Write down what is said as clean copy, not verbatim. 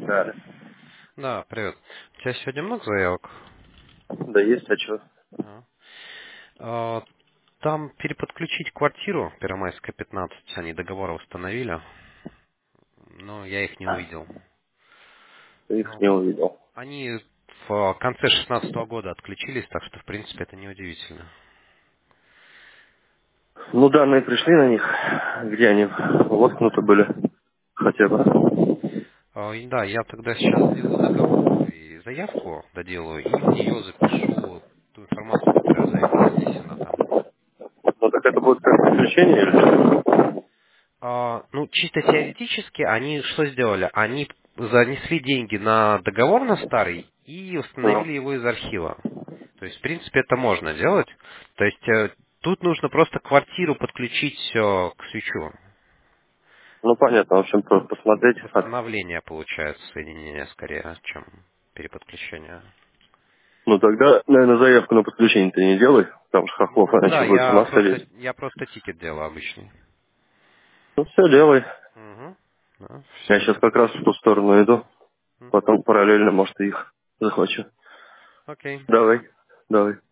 Да. Да, привет. У тебя сегодня много заявок? Да есть, а что? А. А, Там переподключить квартиру, Первомайская, 15, они договор установили, но я их не увидел. Ты их Ну, не увидел. они в конце 16 года отключились, так что, в принципе, это неудивительно. Ну, данные пришли на них. Где они воткнуты были? Хотя бы. И да, я тогда сейчас сделаю договор и заявку доделаю, и в нее запишу ту информацию, которая в заявке внесена там. Ну, так это будет как приключение или что? Ну, чисто теоретически они что сделали? Они занесли деньги на договор на старый и Ну, установили его из архива. То есть, в принципе, это можно делать. То есть, тут нужно просто квартиру подключить к свечу. ну, понятно, в общем, посмотреть. Восстановление получается соединение скорее, чем переподключение. Ну, тогда, наверное, заявку на подключение ты не делай. Там же хохлов Ну иначе да, будет с ума сходить. я просто тикет делаю обычный. Ну, все, делай. Угу. Да, Я все, сейчас как раз в ту сторону иду. Потом параллельно, может, и их захвачу. Окей. Давай. Давай.